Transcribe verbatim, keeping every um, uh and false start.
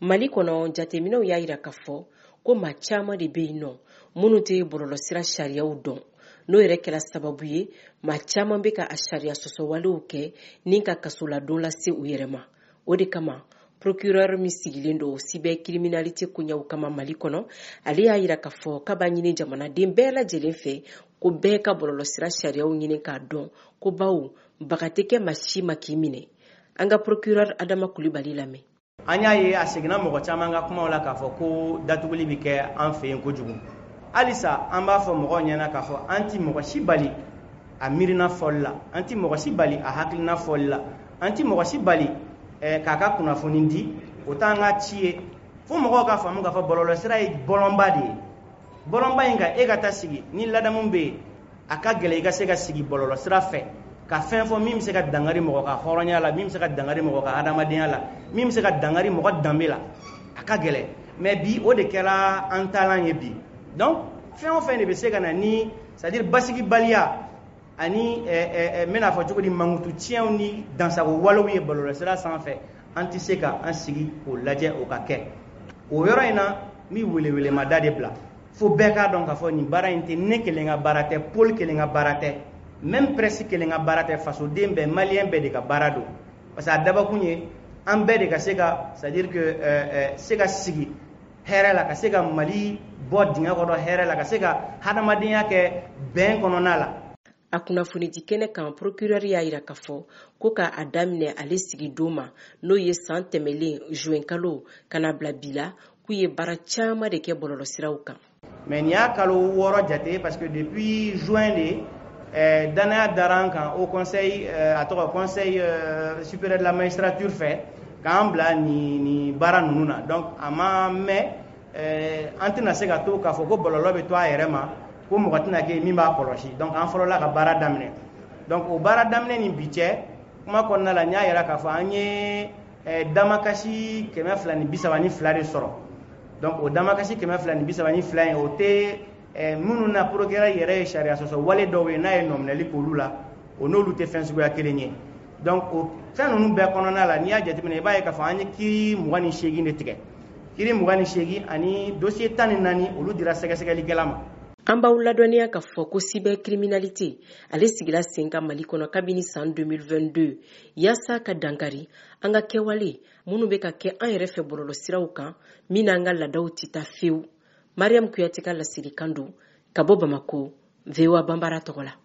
Mali kono jateminɛw y'a yira k'a fɔ ko maa caman de bɛ yen nɔ minnu tɛ bɔlɔlɔsira sariyaw dɔn n'o yɛrɛ kɛra sababu ye maa caman bɛ ka a sariya sɔsɔwalew kɛ ni ka kasoladon lase u yɛrɛ ma. O de kama procureur min sigilen don cybercriminalité koɲɛw kama Mali kɔnɔ ale y'a yira k'a fɔ k'a b'a ɲini jamanaden bɛɛ lajɛlen fɛ ko bɛɛ ka bɔlɔlɔsira sariyaw ɲini k'a dɔn ko bawo baga tɛ kɛ maa si ma k'i minɛ. An ka procureur Adama Kulibali lamɛn. An y'a ye a seginna mɔgɔ caman ka kumaw la k'a fɔ ko datuguli bɛ kɛ an fɛ yen kojugu. Halisa an b'a fɔ mɔgɔw ɲɛna k'a fɔ an ti mɔgɔ si bali a miirina fɔli la, an ti mɔgɔ si bali a hakilina fɔli la, an ti mɔgɔ si bali eh, k'a ka kunnafoni di, o t'an ka ci ye. Fo mɔgɔw ka faamu k'a fɔ bɔlɔlɔsira ye bɔlɔnba de ye. Bɔlɔnba in ka e ka taa sigi ni ladamu bɛ yen a ka gɛlɛn i ka se ka sigi bɔlɔlɔsira fɛ ka fɛn fɔ min bɛ se ka dangari mɔgɔ ka hɔrɔnya la, min bɛ se ka dangari mɔgɔ ka adamadenya la, min bɛ se ka dangari mɔgɔ danbe la, a ka gɛlɛn. Mais bi o de kɛra an talan ye bi. Donc fɛn o fɛn de bɛ se ka na ni c'est-à-dire basigibaliya ani n bɛna fɔ cogo di mankutu tiɲɛw ni dansago walew ye bɔlɔlɔsira sanfɛ an tɛ se ka an sigi k'o lajɛ o ka kɛ. O yɔrɔ in na n bɛ welewelemada de bila fo bɛɛ k'a dɔn k'a fɔ nin baara in tɛ ne kelen ka baara tɛ, Paul kelen ka baara tɛ, même presse kelen ka baara tɛ, fasoden bɛɛ malien bɛɛ de ka baara don. Parce que a dabakun ye an bɛɛ de ka se ka c'est-à-dire que se ka sigi hɛrɛ la, ka se ka Mali bɔ dingɛ kɔnɔ hɛrɛ la, ka se ka hadamadenya kɛ bɛn kɔnɔna la. A kunnafonidi kɛnɛ kan procureur y'a yira k'a fɔ ko k'a daminɛ ale sigi don ma n'o ye san tɛmɛlen juin kalo kana bila bi la k'u ye baara caman de kɛ bɔlɔlɔsiraw kan. Mais nin y'a kalo wɔɔrɔ jate parce que depuis juin de eh, danaya dara an kan au conseil eh, a tɔgɔ conseil eh, supérieur de la magistrature fɛ k'an bila ni ni baara ninnu na. Donc a ma mɛn eh, an tɛna se ka to k'a fɔ ko bɔlɔlɔ bɛ to a yɛrɛ ma ko mɔgɔ tɛna kɛ min b'a kɔlɔsi. Donc an fɔlɔla ka baara daminɛ. Donc o baara daminɛ ni bi cɛ kuma kɔnɔna la n y'a yira k'a fɔ an ye eh, damakasi kɛmɛ fila ni bi saba ni fila de sɔrɔ. Donc o damakasi kɛmɛ fila ni bi saba ni fila in o tɛ eh, minnu na procureur yɛrɛ ye sariya sɔsɔ wale dɔw ye n'a ye nɔminɛli k'olu la o n'olu tɛ fɛn suguya kelen ye. Donc o fɛn ninnu bɛɛ kɔnɔna la n'i y'a jateminɛ i b'a ye k'a fɔ an ye kiiri mugan ni seegin de tigɛ. Kiiri mugan ni seegin ani dossier tan ni naani olu dira sɛgɛsɛgɛlikɛla ma. An b'aw ladɔnniya k'a fɔ ko cybercriminalité ale sigila sen kan Mali kɔnɔ kabini san deux mille vingt-deux yaasa ka dankari an ka kɛwale minnu bɛ ka kɛ an yɛrɛ fɛ bɔlɔlɔsiraw kan min n'an ka laadaw tɛ taa fewu. Mariam Kuyate ka lasirikan don ka bɔ Bamako, V O A Banbara tɔgɔ la.